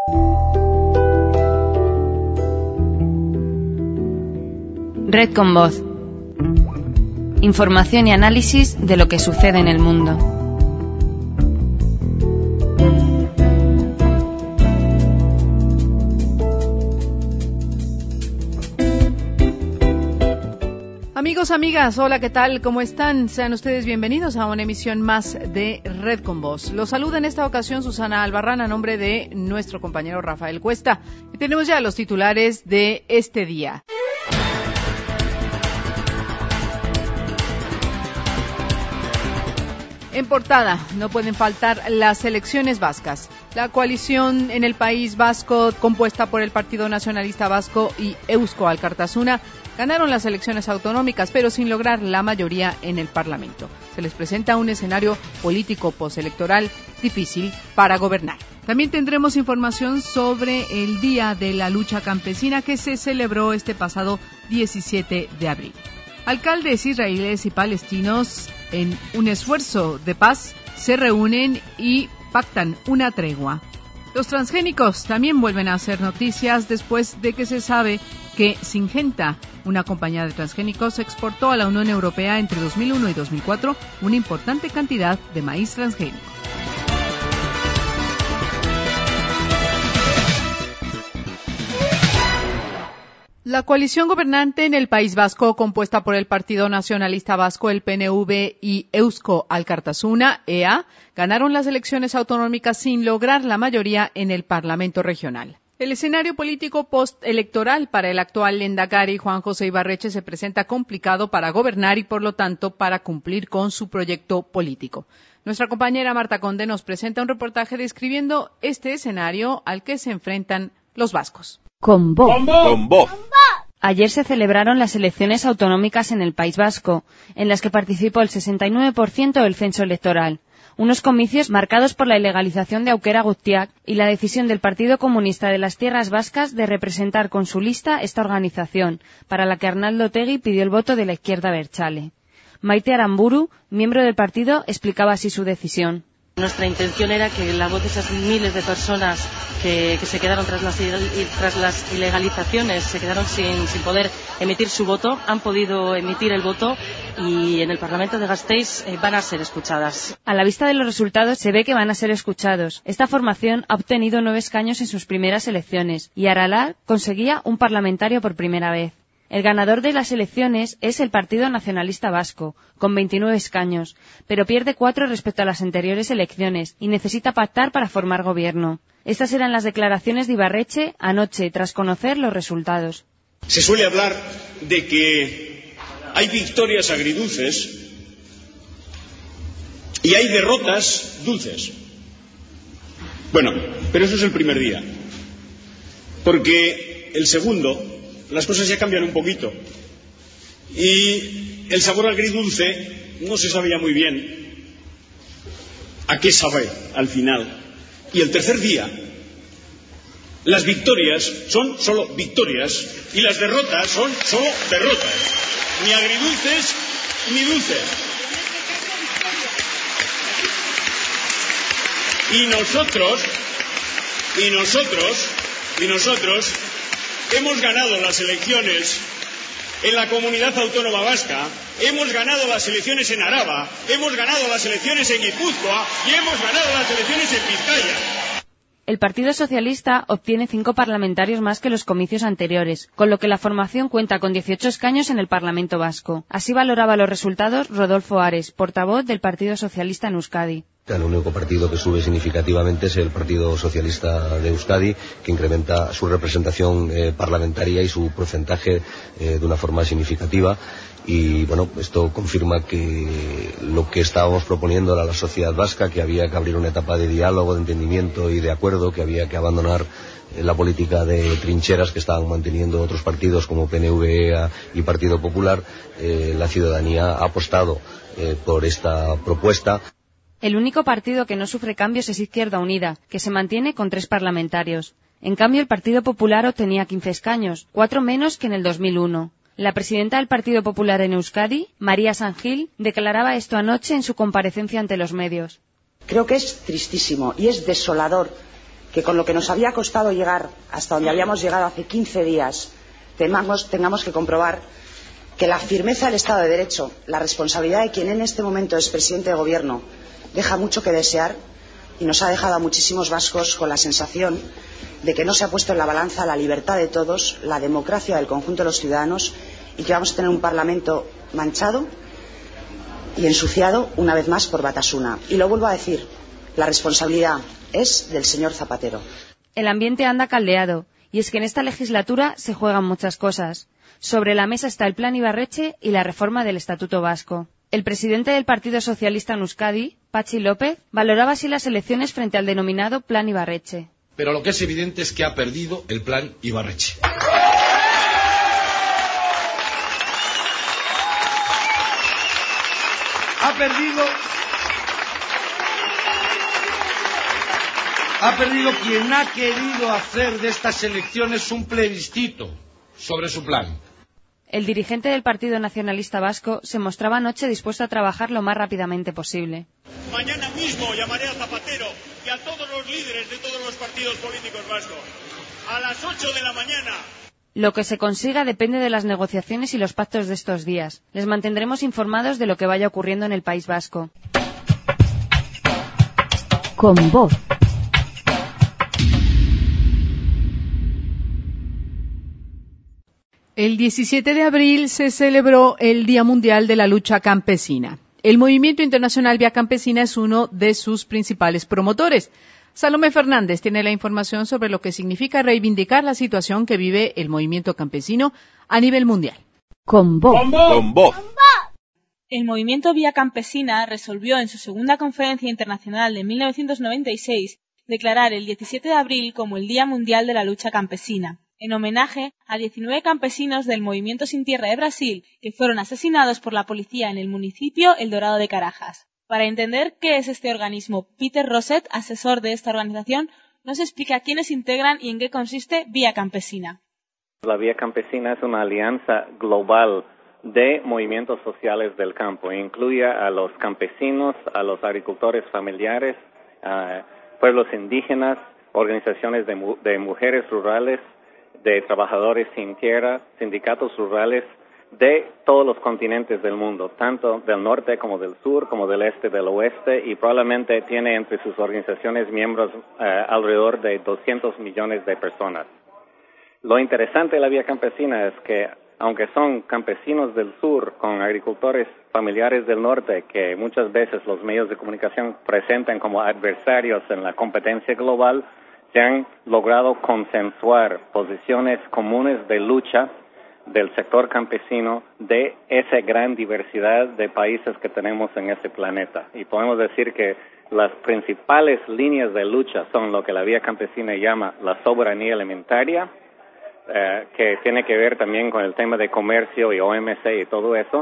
Red con Voz. Información y análisis de lo que sucede en el mundo. Amigos, amigas, hola, ¿qué tal? ¿Cómo están? Sean ustedes bienvenidos a una emisión más de Red con Voz. Los saluda en esta ocasión Susana Albarrán a nombre de nuestro compañero Rafael Cuesta. Y tenemos ya los titulares de este día. En portada, no pueden faltar las elecciones vascas. La coalición en el País Vasco, compuesta por el Partido Nacionalista Vasco y Eusko Alkartasuna, ganaron las elecciones autonómicas, pero sin lograr la mayoría en el Parlamento. Se les presenta un escenario político postelectoral difícil para gobernar. También tendremos información sobre el Día de la Lucha Campesina que se celebró este pasado 17 de abril. Alcaldes israelíes y palestinos, en un esfuerzo de paz, se reúnen y pactan una tregua. Los transgénicos también vuelven a hacer noticias después de que se sabe que Syngenta, una compañía de transgénicos, exportó a la Unión Europea entre 2001 y 2004 una importante cantidad de maíz transgénico. La coalición gobernante en el País Vasco, compuesta por el Partido Nacionalista Vasco, el PNV y Eusko Alkartasuna, EA, ganaron las elecciones autonómicas sin lograr la mayoría en el Parlamento regional. El escenario político postelectoral para el actual lehendakari Juan José Ibarretxe se presenta complicado para gobernar y, por lo tanto, para cumplir con su proyecto político. Nuestra compañera Marta Conde nos presenta un reportaje describiendo este escenario al que se enfrentan los vascos. Con voz. Ayer se celebraron las elecciones autonómicas en el País Vasco, en las que participó el 69% del censo electoral. Unos comicios marcados por la ilegalización de Aukera Gutiak y la decisión del Partido Comunista de las Tierras Vascas de representar con su lista esta organización, para la que Arnaldo Otegi pidió el voto de la izquierda abertzale. Maite Aramburu, miembro del partido, explicaba así su decisión. Nuestra intención era que la voz de esas miles de personas que se quedaron tras las ilegalizaciones, se quedaron sin poder emitir su voto, han podido emitir el voto y en el Parlamento de Gasteiz van a ser escuchadas. A la vista de los resultados se ve que van a ser escuchados. Esta formación ha obtenido 9 escaños en sus primeras elecciones y Aralar conseguía un parlamentario por primera vez. El ganador de las elecciones es el Partido Nacionalista Vasco, con 29 escaños, pero pierde 4 respecto a las anteriores elecciones y necesita pactar para formar gobierno. Estas eran las declaraciones de Ibarretxe anoche, tras conocer los resultados. Se suele hablar de que hay victorias agridulces y hay derrotas dulces. Bueno, pero eso es el primer día, porque el segundo, las cosas ya cambian un poquito y el sabor agridulce no se sabía muy bien a qué sabe al final. Y el tercer día, las victorias son solo victorias y las derrotas son solo derrotas, ni agridulces ni dulces. Y nosotros hemos ganado las elecciones en la Comunidad Autónoma Vasca, hemos ganado las elecciones en Araba, hemos ganado las elecciones en Guipúzcoa y hemos ganado las elecciones en Vizcaya. El Partido Socialista obtiene 5 parlamentarios más que los comicios anteriores, con lo que la formación cuenta con 18 escaños en el Parlamento Vasco. Así valoraba los resultados Rodolfo Ares, portavoz del Partido Socialista en Euskadi. El único partido que sube significativamente es el Partido Socialista de Euskadi, que incrementa su representación parlamentaria y su porcentaje de una forma significativa. Y bueno, esto confirma que lo que estábamos proponiendo a la sociedad vasca, que había que abrir una etapa de diálogo, de entendimiento y de acuerdo, que había que abandonar la política de trincheras que estaban manteniendo otros partidos como PNV, EA y Partido Popular, la ciudadanía ha apostado por esta propuesta. El único partido que no sufre cambios es Izquierda Unida, que se mantiene con 3 parlamentarios. En cambio, el Partido Popular obtenía 15 escaños, 4 menos que en el 2001. La presidenta del Partido Popular en Euskadi, María San Gil, declaraba esto anoche en su comparecencia ante los medios. Creo que es tristísimo y es desolador que con lo que nos había costado llegar hasta donde habíamos llegado hace 15 días, tengamos que comprobar que la firmeza del Estado de Derecho, la responsabilidad de quien en este momento es presidente de Gobierno, deja mucho que desear y nos ha dejado a muchísimos vascos con la sensación de que no se ha puesto en la balanza la libertad de todos, la democracia del conjunto de los ciudadanos y que vamos a tener un Parlamento manchado y ensuciado una vez más por Batasuna. Y lo vuelvo a decir, la responsabilidad es del señor Zapatero. El ambiente anda caldeado, y es que en esta legislatura se juegan muchas cosas. Sobre la mesa está el Plan Ibarretxe y la reforma del Estatuto Vasco. El presidente del Partido Socialista en Euskadi, Patxi López, valoraba así las elecciones frente al denominado Plan Ibarretxe. Pero lo que es evidente es que ha perdido el Plan Ibarretxe. Ha perdido quien ha querido hacer de estas elecciones un plebiscito sobre su plan. El dirigente del Partido Nacionalista Vasco se mostraba anoche dispuesto a trabajar lo más rápidamente posible. Mañana mismo llamaré a Zapatero y a todos los líderes de todos los partidos políticos vascos. A las 8 de la mañana. Lo que se consiga depende de las negociaciones y los pactos de estos días. Les mantendremos informados de lo que vaya ocurriendo en el País Vasco. Con voz. El 17 de abril se celebró el Día Mundial de la Lucha Campesina. El Movimiento Internacional Vía Campesina es uno de sus principales promotores. Salomé Fernández tiene la información sobre lo que significa reivindicar la situación que vive el movimiento campesino a nivel mundial. Con voz. Con voz. El movimiento Vía Campesina resolvió en su segunda conferencia internacional de 1996 declarar el 17 de abril como el Día Mundial de la Lucha Campesina, en homenaje a 19 campesinos del Movimiento Sin Tierra de Brasil que fueron asesinados por la policía en el municipio El Dorado de Carajas. Para entender qué es este organismo, Peter Rosset, asesor de esta organización, nos explica quiénes integran y en qué consiste Vía Campesina. La Vía Campesina es una alianza global de movimientos sociales del campo. Incluye a los campesinos, a los agricultores familiares, a pueblos indígenas, organizaciones de mujeres rurales, de trabajadores sin tierra, sindicatos rurales, de todos los continentes del mundo, tanto del norte como del sur, como del este, del oeste, y probablemente tiene entre sus organizaciones miembros alrededor de 200 millones de personas. Lo interesante de la Vía Campesina es que, aunque son campesinos del sur con agricultores familiares del norte, que muchas veces los medios de comunicación presentan como adversarios en la competencia global, se han logrado consensuar posiciones comunes de lucha del sector campesino de esa gran diversidad de países que tenemos en este planeta. Y podemos decir que las principales líneas de lucha son lo que la Vía Campesina llama la soberanía alimentaria, que tiene que ver también con el tema de comercio y OMC y todo eso,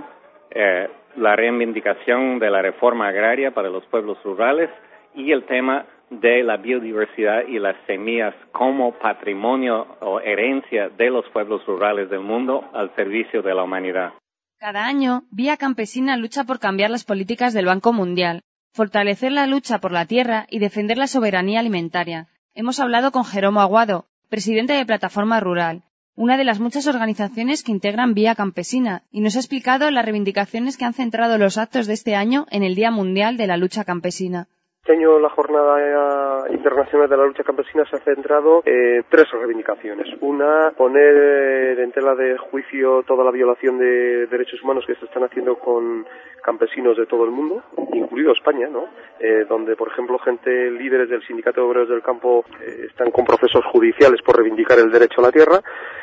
la reivindicación de la reforma agraria para los pueblos rurales y el tema de la biodiversidad y las semillas como patrimonio o herencia de los pueblos rurales del mundo al servicio de la humanidad. Cada año, Vía Campesina lucha por cambiar las políticas del Banco Mundial, fortalecer la lucha por la tierra y defender la soberanía alimentaria. Hemos hablado con Jeromo Aguado, presidente de Plataforma Rural, una de las muchas organizaciones que integran Vía Campesina, y nos ha explicado las reivindicaciones que han centrado los actos de este año en el Día Mundial de la Lucha Campesina. Este año la Jornada Internacional de la Lucha Campesina se ha centrado en tres reivindicaciones. Una, poner en tela de juicio toda la violación de derechos humanos que se están haciendo con campesinos de todo el mundo, incluido España, ¿no? Donde, por ejemplo, líderes del Sindicato de Obreros del Campo están con procesos judiciales por reivindicar el derecho a la tierra.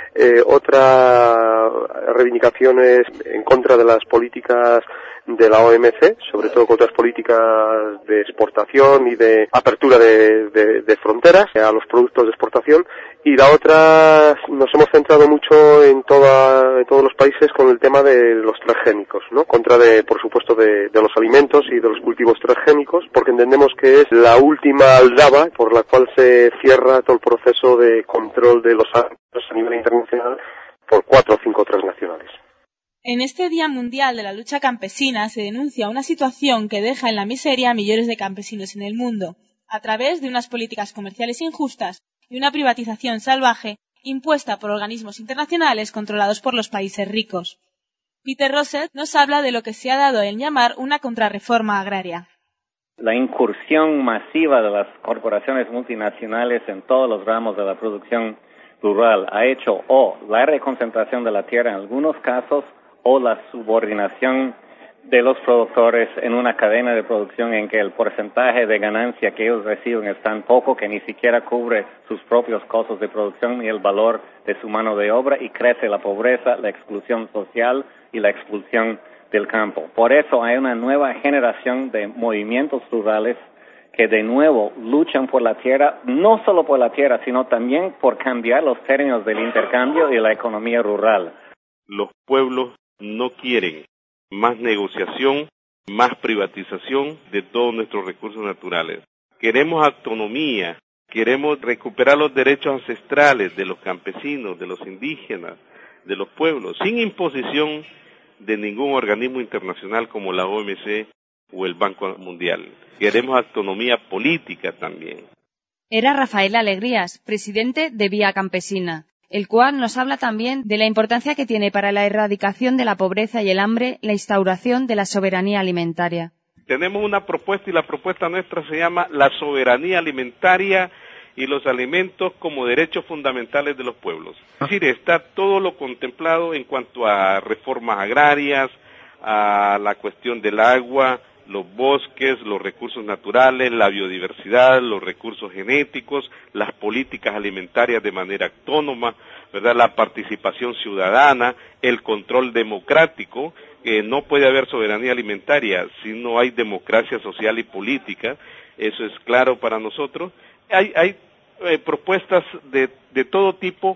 Otra reivindicación es en contra de las políticas de la OMC, sobre todo con otras políticas de exportación y de apertura de fronteras a los productos de exportación, y la otra nos hemos centrado mucho en todos los países con el tema de los transgénicos, ¿no? Contra por supuesto de los alimentos y de los cultivos transgénicos, porque entendemos que es la última aldaba por la cual se cierra todo el proceso de control de los alimentos a nivel internacional por 4 o 5 transnacionales. En este Día Mundial de la Lucha Campesina se denuncia una situación que deja en la miseria a millones de campesinos en el mundo. a través de unas políticas comerciales injustas y una privatización salvaje impuesta por organismos internacionales controlados por los países ricos. Peter Rosset nos habla de lo que se ha dado en llamar una contrarreforma agraria. La incursión masiva de las corporaciones multinacionales en todos los ramos de la producción rural ha hecho o la reconcentración de la tierra en algunos casos o la subordinación de los productores en una cadena de producción en que el porcentaje de ganancia que ellos reciben es tan poco que ni siquiera cubre sus propios costos de producción ni el valor de su mano de obra, y crece la pobreza, la exclusión social y la expulsión del campo. Por eso hay una nueva generación de movimientos rurales que de nuevo luchan por la tierra, no solo por la tierra, sino también por cambiar los términos del intercambio y la economía rural. Los pueblos no quieren más negociación, más privatización de todos nuestros recursos naturales. Queremos autonomía, queremos recuperar los derechos ancestrales de los campesinos, de los indígenas, de los pueblos, sin imposición de ningún organismo internacional como la OMC o el Banco Mundial. Queremos autonomía política también. Era Rafael Alegrías, presidente de Vía Campesina, el cual nos habla también de la importancia que tiene para la erradicación de la pobreza y el hambre la instauración de la soberanía alimentaria. Tenemos una propuesta y la propuesta nuestra se llama la soberanía alimentaria y los alimentos como derechos fundamentales de los pueblos. Es decir, está todo lo contemplado en cuanto a reformas agrarias, a la cuestión del agua, los bosques, los recursos naturales, la biodiversidad, los recursos genéticos, las políticas alimentarias de manera autónoma, ¿verdad? La participación ciudadana, el control democrático. No puede haber soberanía alimentaria si no hay democracia social y política, eso es claro para nosotros. Hay propuestas de todo tipo,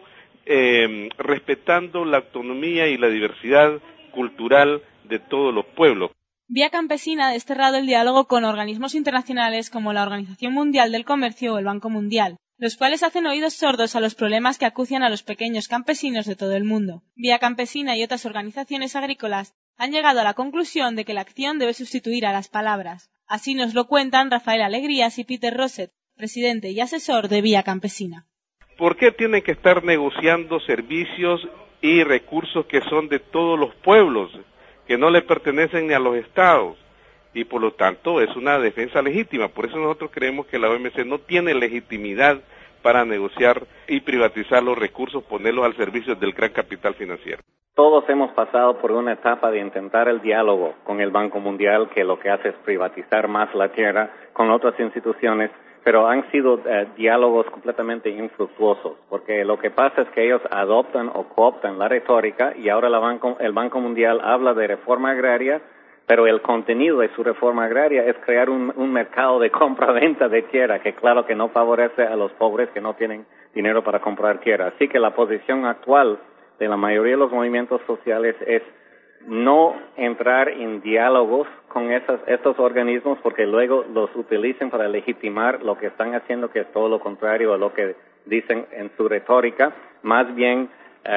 respetando la autonomía y la diversidad cultural de todos los pueblos. Vía Campesina ha desterrado el diálogo con organismos internacionales como la Organización Mundial del Comercio o el Banco Mundial, los cuales hacen oídos sordos a los problemas que acucian a los pequeños campesinos de todo el mundo. Vía Campesina y otras organizaciones agrícolas han llegado a la conclusión de que la acción debe sustituir a las palabras. Así nos lo cuentan Rafael Alegrías y Peter Rosset, presidente y asesor de Vía Campesina. ¿Por qué tienen que estar negociando servicios y recursos que son de todos los pueblos, que no le pertenecen ni a los estados? Y por lo tanto es una defensa legítima. Por eso nosotros creemos que la OMC no tiene legitimidad para negociar y privatizar los recursos, ponerlos al servicio del gran capital financiero. Todos hemos pasado por una etapa de intentar el diálogo con el Banco Mundial, que lo que hace es privatizar más la tierra, con otras instituciones, pero han sido diálogos completamente infructuosos, porque lo que pasa es que ellos adoptan o cooptan la retórica, y ahora el Banco Mundial habla de reforma agraria, pero el contenido de su reforma agraria es crear un mercado de compra-venta de tierra, que claro que no favorece a los pobres que no tienen dinero para comprar tierra. Así que la posición actual de la mayoría de los movimientos sociales es no entrar en diálogos con estos organismos, porque luego los utilicen para legitimar lo que están haciendo, que es todo lo contrario a lo que dicen en su retórica. Más bien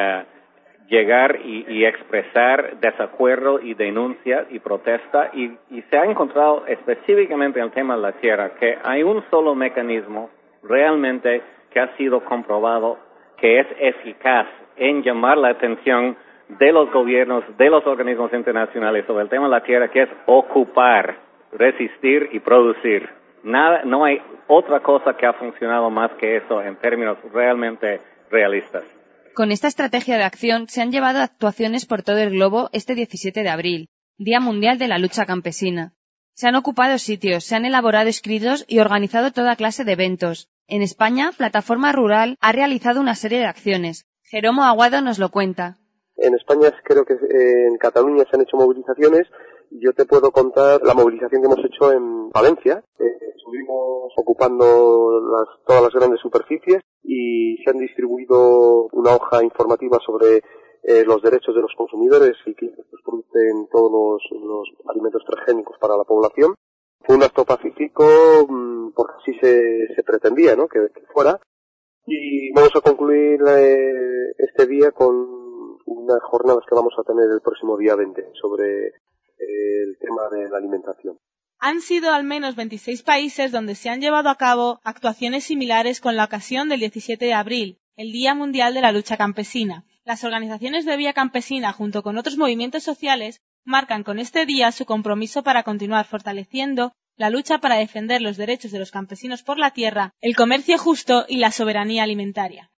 llegar y expresar desacuerdo y denuncia y protesta, y se ha encontrado específicamente en el tema de la tierra que hay un solo mecanismo realmente que ha sido comprobado que es eficaz en llamar la atención de los gobiernos, de los organismos internacionales sobre el tema de la tierra, que es ocupar, resistir y producir. No hay otra cosa que ha funcionado más que eso en términos realmente realistas. Con esta estrategia de acción se han llevado actuaciones por todo el globo este 17 de abril, Día Mundial de la Lucha Campesina. Se han ocupado sitios, se han elaborado escritos y organizado toda clase de eventos. En España, Plataforma Rural ha realizado una serie de acciones. Jeromo Aguado nos lo cuenta. En España creo que en Cataluña se han hecho movilizaciones. Yo te puedo contar la movilización que hemos hecho en Valencia. Estuvimos ocupando todas las grandes superficies y se han distribuido una hoja informativa sobre los derechos de los consumidores y que producen todos los alimentos transgénicos para la población. Fue un acto pacífico porque así se pretendía, ¿no?, que fuera. Y vamos a concluir este día con unas jornadas que vamos a tener el próximo día 20 sobre el tema de la alimentación. Han sido al menos 26 países donde se han llevado a cabo actuaciones similares con la ocasión del 17 de abril, el Día Mundial de la Lucha Campesina. Las organizaciones de Vía Campesina, junto con otros movimientos sociales, marcan con este día su compromiso para continuar fortaleciendo la lucha para defender los derechos de los campesinos por la tierra, el comercio justo y la soberanía alimentaria.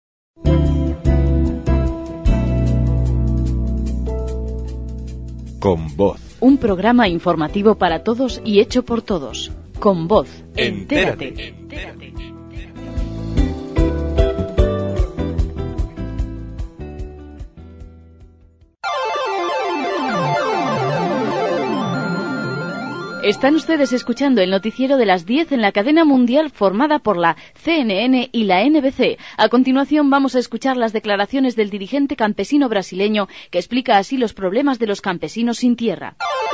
Con Voz. Un programa informativo para todos y hecho por todos. Con Voz. Entérate. Están ustedes escuchando el noticiero de las 10 en la cadena mundial formada por la CNN y la NBC. A continuación vamos a escuchar las declaraciones del dirigente campesino brasileño que explica así los problemas de los campesinos sin tierra.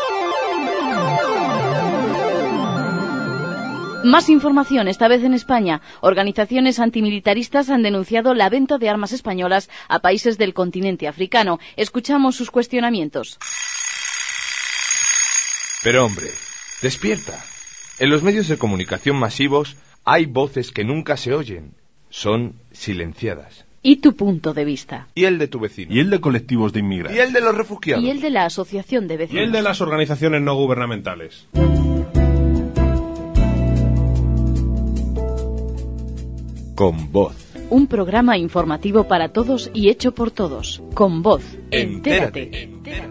Más información, esta vez en España. Organizaciones antimilitaristas han denunciado la venta de armas españolas a países del continente africano. Escuchamos sus cuestionamientos. Pero hombre, despierta. En los medios de comunicación masivos hay voces que nunca se oyen. Son silenciadas. ¿Y tu punto de vista? ¿Y el de tu vecino? ¿Y el de colectivos de inmigrantes? ¿Y el de los refugiados? ¿Y el de la asociación de vecinos? ¿Y el de las organizaciones no gubernamentales? Con Voz. Un programa informativo para todos y hecho por todos. Con Voz. Entérate.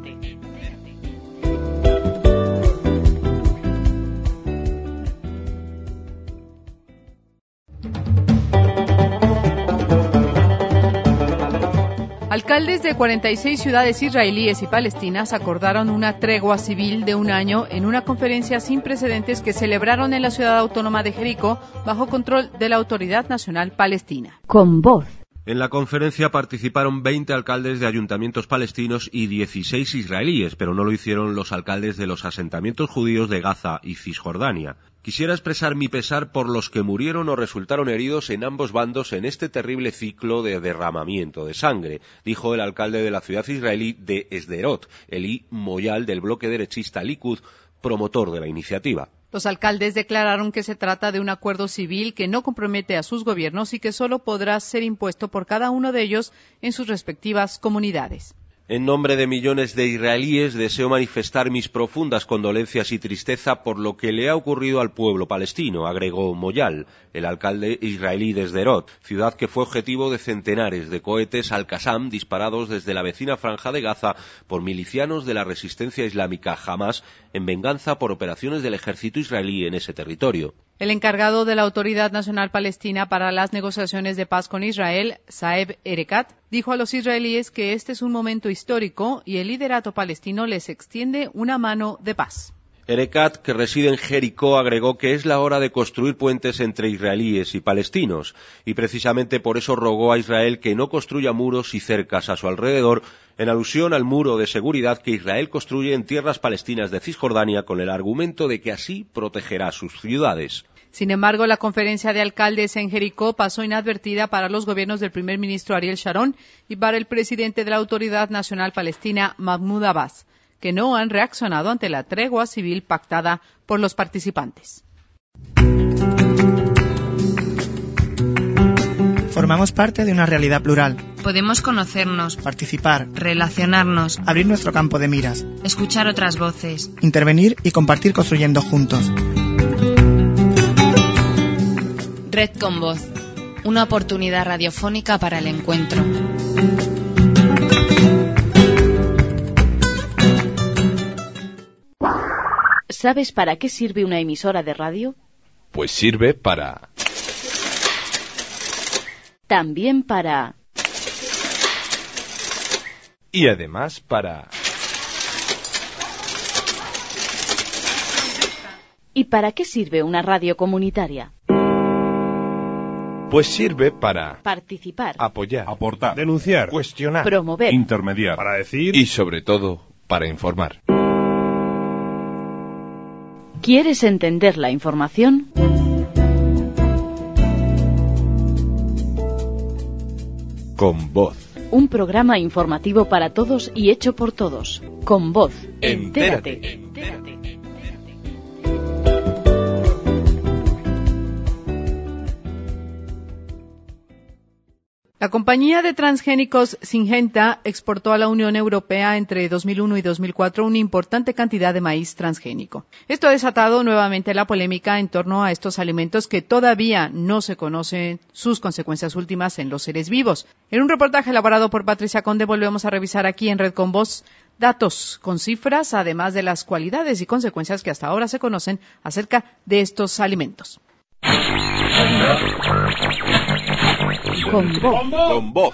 Alcaldes de 46 ciudades israelíes y palestinas acordaron una tregua civil de un año en una conferencia sin precedentes que celebraron en la ciudad autónoma de Jericó bajo control de la Autoridad Nacional Palestina. Con Voz. En la conferencia participaron 20 alcaldes de ayuntamientos palestinos y 16 israelíes, pero no lo hicieron los alcaldes de los asentamientos judíos de Gaza y Cisjordania. Quisiera expresar mi pesar por los que murieron o resultaron heridos en ambos bandos en este terrible ciclo de derramamiento de sangre, dijo el alcalde de la ciudad israelí de Sderot, Eli Moyal, del bloque derechista Likud, promotor de la iniciativa. Los alcaldes declararon que se trata de un acuerdo civil que no compromete a sus gobiernos y que solo podrá ser impuesto por cada uno de ellos en sus respectivas comunidades. En nombre de millones de israelíes deseo manifestar mis profundas condolencias y tristeza por lo que le ha ocurrido al pueblo palestino, agregó Moyal, el alcalde israelí de Sderot, ciudad que fue objetivo de centenares de cohetes al-Qassam disparados desde la vecina franja de Gaza por milicianos de la resistencia islámica Hamas en venganza por operaciones del ejército israelí en ese territorio. El encargado de la Autoridad Nacional Palestina para las negociaciones de paz con Israel, Saeb Erekat, dijo a los israelíes que este es un momento histórico y el liderato palestino les extiende una mano de paz. Erekat, que reside en Jericó, agregó que es la hora de construir puentes entre israelíes y palestinos, y precisamente por eso rogó a Israel que no construya muros y cercas a su alrededor, en alusión al muro de seguridad que Israel construye en tierras palestinas de Cisjordania con el argumento de que así protegerá sus ciudades. Sin embargo, la conferencia de alcaldes en Jericó pasó inadvertida para los gobiernos del primer ministro Ariel Sharon y para el presidente de la Autoridad Nacional Palestina, Mahmoud Abbas, que no han reaccionado ante la tregua civil pactada por los participantes. Formamos parte de una realidad plural. Podemos conocernos, participar, relacionarnos, abrir nuestro campo de miras, escuchar otras voces, intervenir y compartir construyendo juntos. Red con Voz, una oportunidad radiofónica para el encuentro. ¿Sabes para qué sirve una emisora de radio? Pues sirve para... También para... Y además para... ¿Y para qué sirve una radio comunitaria? Pues sirve para... Participar. Apoyar. Aportar. Denunciar. Cuestionar. Promover. Intermediar. Para decir... Y sobre todo, para informar. ¿Quieres entender la información? Con Voz. Un programa informativo para todos y hecho por todos. Con Voz. Entérate. Entérate. La compañía de transgénicos Syngenta exportó a la Unión Europea entre 2001 y 2004 una importante cantidad de maíz transgénico. Esto ha desatado nuevamente la polémica en torno a estos alimentos que todavía no se conocen sus consecuencias últimas en los seres vivos. En un reportaje elaborado por Patricia Conde volvemos a revisar aquí en Red con Voz datos con cifras, además de las cualidades y consecuencias que hasta ahora se conocen acerca de estos alimentos. Con voz.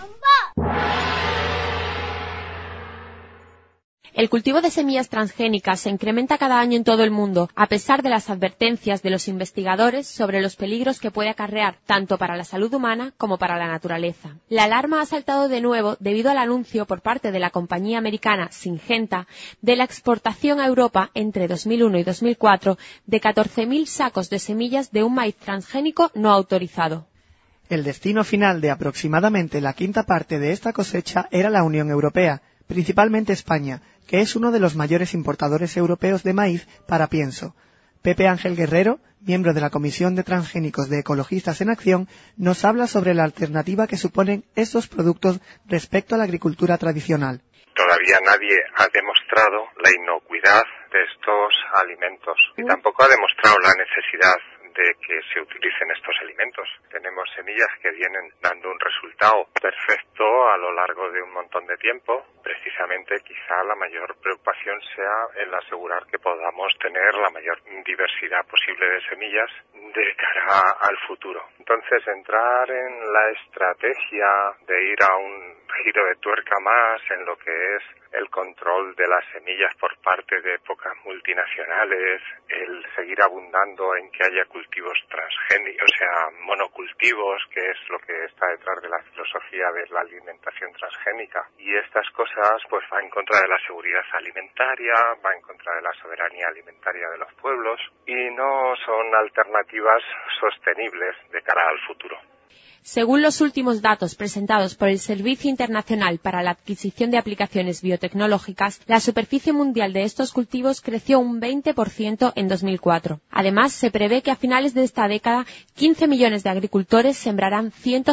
El cultivo de semillas transgénicas se incrementa cada año en todo el mundo, a pesar de las advertencias de los investigadores sobre los peligros que puede acarrear tanto para la salud humana como para la naturaleza. La alarma ha saltado de nuevo debido al anuncio por parte de la compañía americana Syngenta de la exportación a Europa entre 2001 y 2004 de 14.000 sacos de semillas de un maíz transgénico no autorizado. El destino final de aproximadamente la quinta parte de esta cosecha era la Unión Europea, principalmente España, que es uno de los mayores importadores europeos de maíz para pienso. Pepe Ángel Guerrero, miembro de la Comisión de Transgénicos de Ecologistas en Acción, nos habla sobre la alternativa que suponen estos productos respecto a la agricultura tradicional. Todavía nadie ha demostrado la inocuidad de estos alimentos y tampoco ha demostrado la necesidad de que se utilicen estos alimentos. Tenemos semillas que vienen dando un resultado perfecto a lo largo de un montón de tiempo. Precisamente quizá la mayor preocupación sea el asegurar que podamos tener la mayor diversidad posible de semillas de cara al futuro. Entonces, entrar en la estrategia de ir a un giro de tuerca más en lo que es el control de las semillas por parte de pocas multinacionales, el seguir abundando en que haya cultivos transgénicos, o sea, monocultivos, que es lo que está detrás de la filosofía de la alimentación transgénica. Y estas cosas pues va en contra de la seguridad alimentaria, va en contra de la soberanía alimentaria de los pueblos y no son alternativas sostenibles de cara al futuro. Según los últimos datos presentados por el Servicio Internacional para la Adquisición de Aplicaciones Biotecnológicas, la superficie mundial de estos cultivos creció un 20% en 2004. Además, se prevé que a finales de esta década, 15 millones de agricultores sembrarán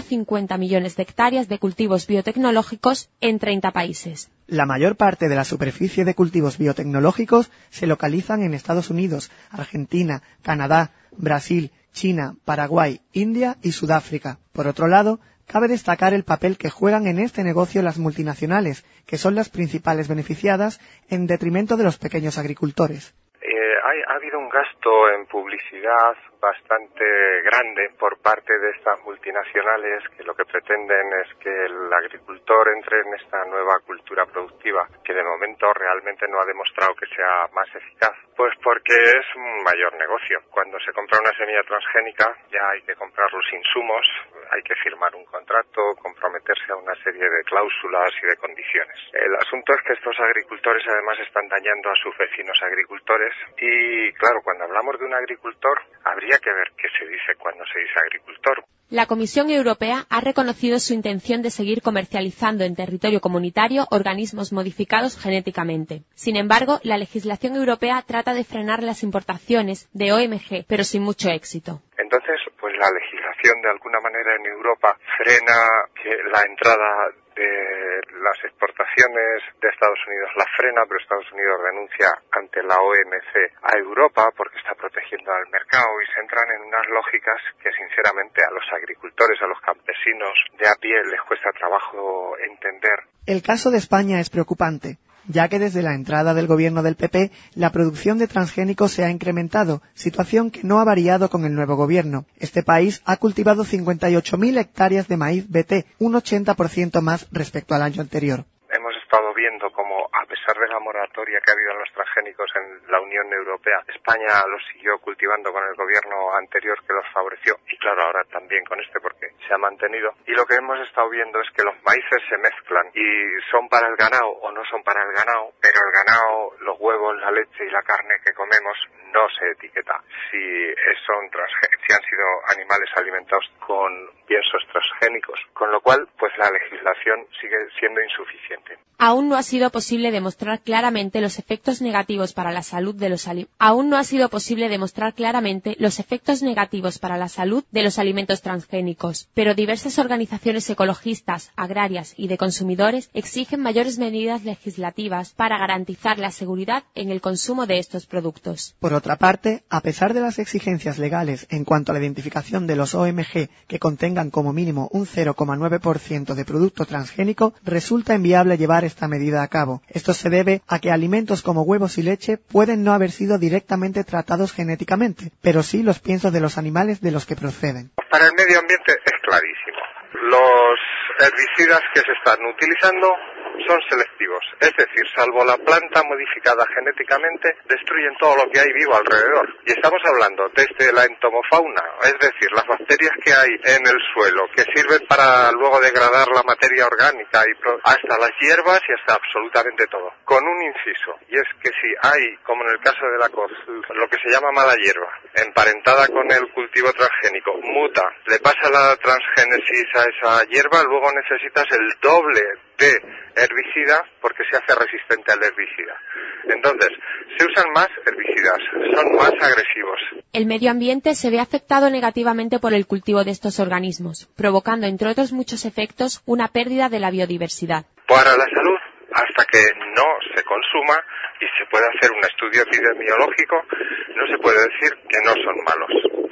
150 millones de hectáreas de cultivos biotecnológicos en 30 países. La mayor parte de la superficie de cultivos biotecnológicos se localizan en Estados Unidos, Argentina, Canadá, Brasil, China, Paraguay, India y Sudáfrica. Por otro lado, cabe destacar el papel que juegan en este negocio las multinacionales, que son las principales beneficiadas en detrimento de los pequeños agricultores. Ha habido un gasto en publicidad bastante grande por parte de estas multinacionales que lo que pretenden es que el agricultor entre en esta nueva cultura productiva que de momento realmente no ha demostrado que sea más eficaz, pues porque es un mayor negocio. Cuando se compra una semilla transgénica ya hay que comprar los insumos, hay que firmar un contrato, comprometerse a una serie de cláusulas y de condiciones. El asunto es que estos agricultores además están dañando a sus vecinos agricultores y claro, cuando hablamos de un agricultor habría que ver qué se dice cuando se dice agricultor. La Comisión Europea ha reconocido su intención de seguir comercializando en territorio comunitario organismos modificados genéticamente. Sin embargo, la legislación europea trata de frenar las importaciones de OMG, pero sin mucho éxito. Entonces, pues la legislación de alguna manera en Europa frena la entrada de las exportaciones de Estados Unidos, la frena, pero Estados Unidos denuncia ante la OMC a Europa porque está protegiendo al mercado y se entran en unas lógicas que sinceramente a los agricultores, a los campesinos de a pie les cuesta trabajo entender. El caso de España es preocupante, ya que desde la entrada del gobierno del PP la producción de transgénicos se ha incrementado, situación que no ha variado con el nuevo gobierno. Este país ha cultivado 58.000 hectáreas de maíz BT, un 80% más respecto al año anterior. Hemos estado viendo cómo, a pesar de la moratoria que ha habido en los transgénicos en la Unión Europea, España los siguió cultivando con el gobierno anterior que los favoreció y claro, ahora también con este porque se ha mantenido. Y lo que hemos estado viendo es que los maíces se mezclan y son para el ganado o no son para el ganado, pero el ganado, los huevos, la leche y la carne que comemos no se etiqueta. Si han sido animales alimentados con piensos transgénicos transgénicos, con lo cual pues la legislación sigue siendo insuficiente. Aún no ha sido posible demostrar claramente los efectos negativos para la salud de los alimentos transgénicos, pero diversas organizaciones ecologistas, agrarias y de consumidores exigen mayores medidas legislativas para garantizar la seguridad en el consumo de estos productos. Por otra parte, a pesar de las exigencias legales en cuanto a la identificación de los OMG que contengan como mínimo un 0,9% de producto transgénico, resulta inviable llevar esta medida a cabo. Esto se debe a que alimentos como huevos y leche pueden no haber sido directamente tratados genéticamente, pero sí los piensos de los animales de los que proceden. Para el medio ambiente es clarísimo. Los herbicidas que se están utilizando son selectivos, es decir, salvo la planta modificada genéticamente, destruyen todo lo que hay vivo alrededor. Y estamos hablando desde la entomofauna, es decir, las bacterias que hay en el suelo, que sirven para luego degradar la materia orgánica, hasta las hierbas y hasta absolutamente todo. Con un inciso, y es que si hay, como en el caso de la coz, lo que se llama mala hierba, emparentada con el cultivo transgénico, muta, le pasa la transgénesis a esa hierba, luego necesitas el doble de herbicida porque se hace resistente al herbicida. Entonces, se usan más herbicidas, son más agresivos. El medio ambiente se ve afectado negativamente por el cultivo de estos organismos, provocando, entre otros muchos efectos, una pérdida de la biodiversidad. Para la salud, hasta que no se consuma y se pueda hacer un estudio epidemiológico, no se puede decir que no son malos.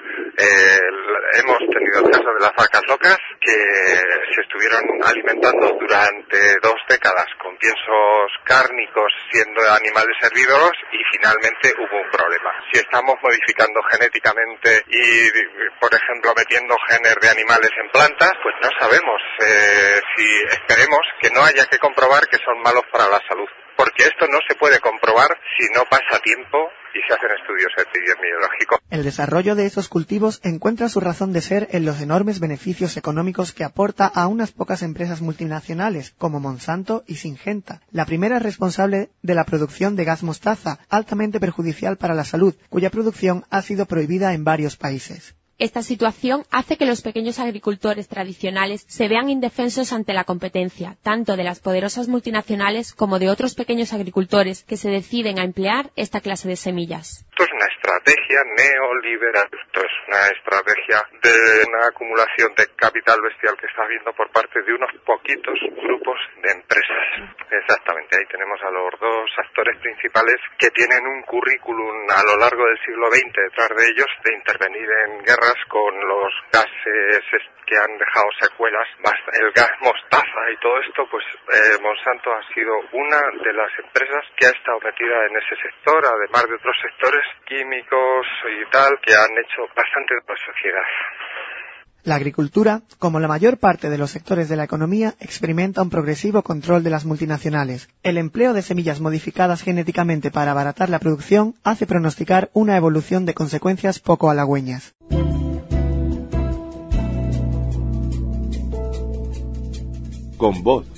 Hemos tenido el caso de las vacas locas que se estuvieron alimentando durante 2 décadas con piensos cárnicos siendo animales herbívoros y finalmente hubo un problema. Si estamos modificando genéticamente y, por ejemplo, metiendo genes de animales en plantas, pues no sabemos si esperemos que no haya que comprobar que son malos para la salud. Porque esto no se puede comprobar si no pasa tiempo y se hacen estudios epidemiológicos. El desarrollo de estos cultivos encuentra su razón de ser en los enormes beneficios económicos que aporta a unas pocas empresas multinacionales, como Monsanto y Syngenta. La primera es responsable de la producción de gas mostaza, altamente perjudicial para la salud, cuya producción ha sido prohibida en varios países. Esta situación hace que los pequeños agricultores tradicionales se vean indefensos ante la competencia, tanto de las poderosas multinacionales como de otros pequeños agricultores que se deciden a emplear esta clase de semillas. Esto es una estrategia neoliberal, esto es una estrategia de una acumulación de capital bestial que está habiendo por parte de unos poquitos grupos de empresas. Exactamente, ahí tenemos a los 2 actores principales que tienen un currículum a lo largo del siglo XX detrás de ellos de intervenir en guerras con los gases que han dejado secuelas, el gas mostaza y todo esto, pues Monsanto ha sido una de las empresas que ha estado metida en ese sector, además de otros sectores químicos y tal, que han hecho bastante de la sociedad. La agricultura, como la mayor parte de los sectores de la economía, experimenta un progresivo control de las multinacionales. El empleo de semillas modificadas genéticamente para abaratar la producción hace pronosticar una evolución de consecuencias poco halagüeñas. Con voz.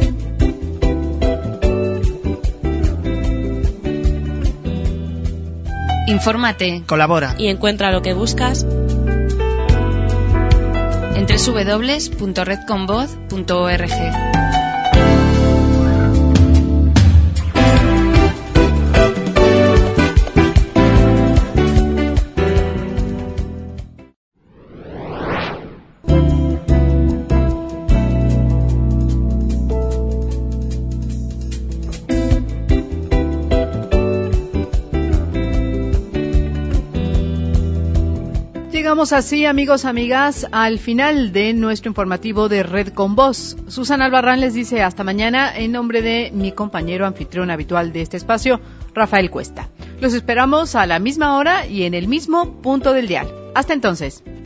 Infórmate, colabora y encuentra lo que buscas en www.redconvoz.org. Llegamos así, amigos, amigas, al final de nuestro informativo de Red con Voz. Susana Albarrán les dice hasta mañana en nombre de mi compañero anfitrión habitual de este espacio, Rafael Cuesta. Los esperamos a la misma hora y en el mismo punto del dial. Hasta entonces.